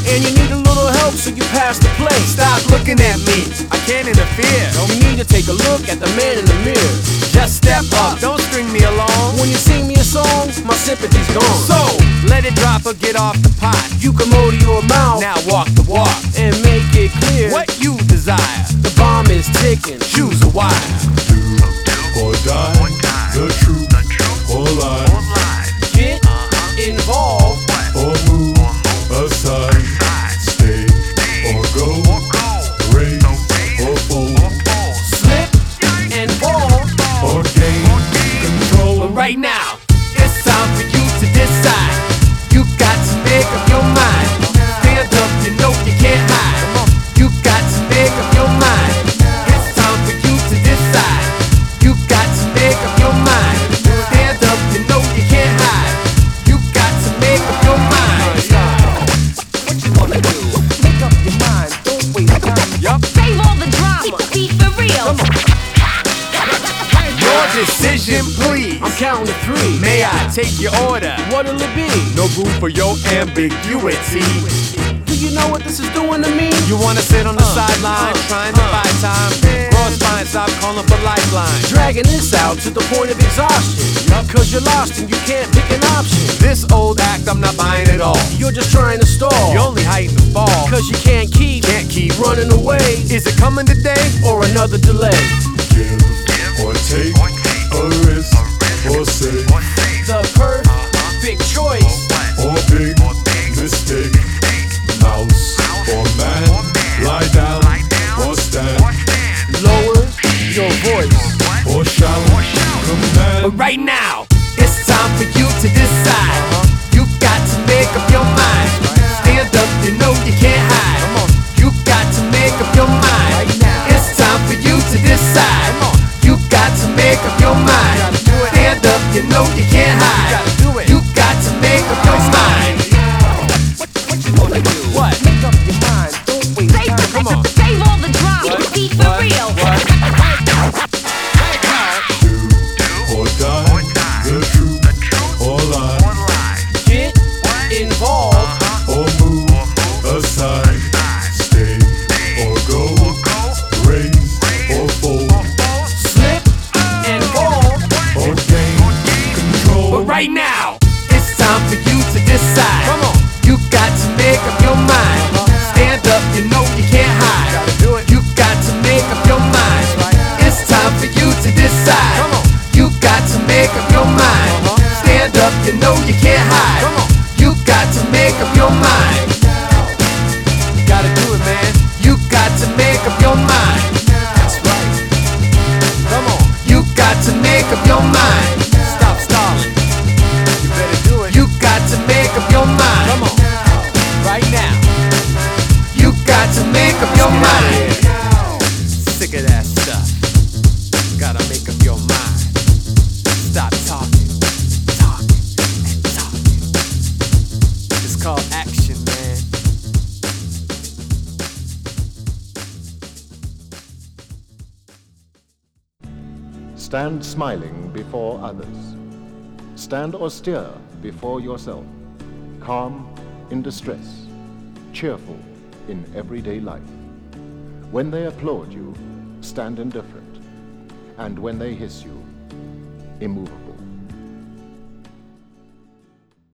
and you need a little help, so you pass the plate. Stop looking at me, I can't interfere. You need to take a look at the man in the mirror. Just step up, don't string me along. When you sing me a song, my sympathy's gone. So, let it drop or get off the pot. You can motor your mouth, Now walk the walk, and make it clear what you desire. the bomb is ticking. Choose a wire. Or die, the truth or lie, Get involved, or move aside, stay or go, raise or fold, slip and fall. or gain control. But right now, it's time for you to decide. You got to make up your mind. Stand up, you know you can't hide. You got to make up your mind. It's time for you to decide. You got to make up your mind. Stand up, you know you can't hide. You got to make up your mind. What you wanna do? Make up your mind, don't waste time. Yup. Save all the drama. Be for real. Your decision, please. I'm counting to 3. May I take your order? What'll it be? No room for your ambiguity. Do you know what this is doing to me? You wanna sit on the sideline, trying to buy time. Grow a spine, stop calling for lifeline. Dragging this out to the point of exhaustion. Cause you're lost and you can't pick an option. This old act, I'm not buying at all. You're just trying to stall. You're only hiding the fall. Cause you can't keep running away. Is it coming today? Or another delay. Give or take a risk or say, The perfect choice. or big mistake. Mouse or man, lie down or stand, Lower your voice. or shout, command. But right now, it's time for you to decide. You got to make up your mind. Stand up, you know you can't hide. You got to make up your mind. It's time for you to decide. You got to make up your mind. Stand up, you know you can't hide. You got to make up your mind. What you wanna do? What? Make up your mind, don't waste Save, time. Come on. save all the drama. Be for real. Or die, the truth or lie, Get involved, or move aside, stay or go, raise or fold, slip and fall. or gain control. But right now, it's time for you to decide. Come on. You got to make up your mind. Stand up, you know you can't hide. You got to make up your mind. It's time for you to decide. Come on. You got to make up your mind. Stand up, you know you can't hide. Come on. You got to make up your mind. You gotta do it, man. You got to make up your mind. That's right. Come on. You got to make up your mind. Stop stalling. You better do it. You got to make up your mind. Come on. Right now. You got to make up your mind. Sick of that stuff. Gotta make up your mind. Stop talking, talking, and talking. It's called action, man. Stand smiling before others. Stand austere before yourself. Calm in distress. Cheerful in everyday life. When they applaud you, stand indifferent. And when they hiss you, immovable.